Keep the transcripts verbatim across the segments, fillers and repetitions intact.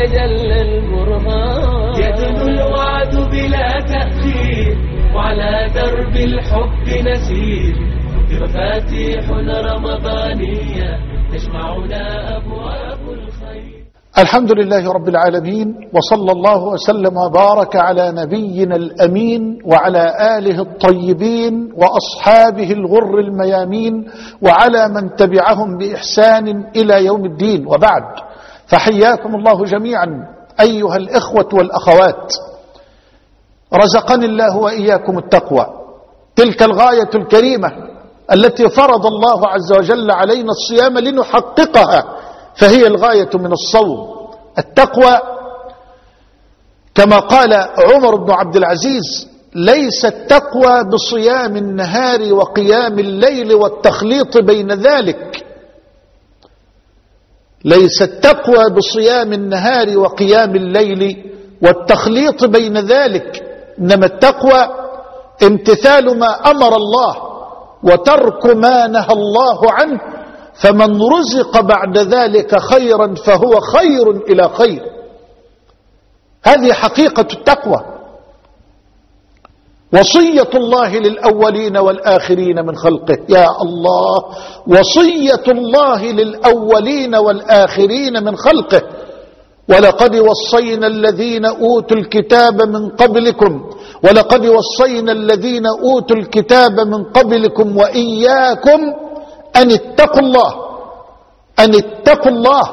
تجلى البرهان. يدنو الوعد بلا تأخير وعلى درب الحب نسير بمفاتيح رمضانية تجمعنا أبواب الخير. الحمد لله رب العالمين، وصلى الله وسلم وبارك على نبينا الأمين وعلى آله الطيبين وأصحابه الغر الميامين وعلى من تبعهم بإحسان إلى يوم الدين، وبعد، فحياكم الله جميعا أيها الإخوة والأخوات. رزقني الله وإياكم التقوى، تلك الغاية الكريمة التي فرض الله عز وجل علينا الصيام لنحققها، فهي الغاية من الصوم. التقوى كما قال عمر بن عبد العزيز: ليس التقوى بصيام النهار وقيام الليل والتخليط بين ذلك، ليس التقوى بصيام النهار وقيام الليل والتخليط بين ذلك، إنما التقوى امتثال ما أمر الله وترك ما نهى الله عنه، فمن رزق بعد ذلك خيرا فهو خير إلى خير. هذه حقيقة التقوى، وصية الله للأولين والآخرين من خلقه. يا الله، وصية الله للأولين والآخرين من خلقه: ولقد وصينا الذين أوتوا الكتاب من قبلكم ولقد وصينا الذين أوتوا الكتاب من قبلكم وإياكم أن اتقوا الله أن اتقوا الله.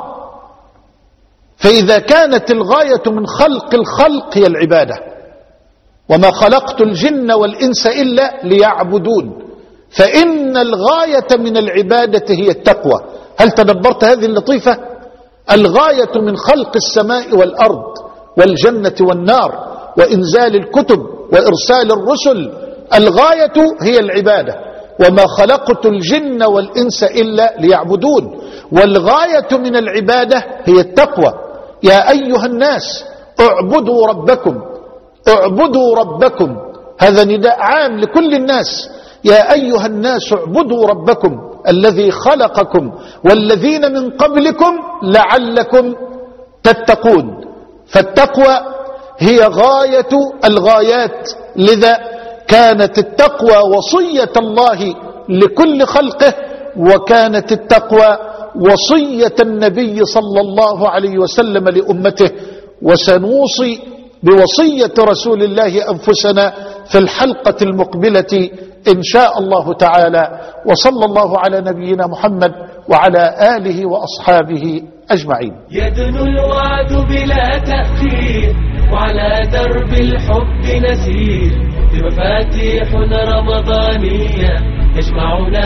فإذا كانت الغاية من خلق الخلق هي العبادة، وما خلقت الجن والإنس إلا ليعبدون، فإن الغاية من العبادة هي التقوى. هل تدبرت هذه اللطيفة؟ الغاية من خلق السماء والأرض والجنة والنار وإنزال الكتب وإرسال الرسل، الغاية هي العبادة. وما خلقت الجن والإنس إلا ليعبدون، والغاية من العبادة هي التقوى. يا أيها الناس اعبدوا ربكم اعبدوا ربكم، هذا نداء عام لكل الناس. يا أيها الناس اعبدوا ربكم الذي خلقكم والذين من قبلكم لعلكم تتقون. فالتقوى هي غاية الغايات، لذا كانت التقوى وصية الله لكل خلقه، وكانت التقوى وصية النبي صلى الله عليه وسلم لأمته. وسنوصي بوصية رسول الله أنفسنا في الحلقة المقبلة إن شاء الله تعالى. وصلى الله على نبينا محمد وعلى آله وأصحابه أجمعين. يدنو الوعد بلا تأخير وعلى درب الحب نسير بمفاتيح رمضانية تجمعنا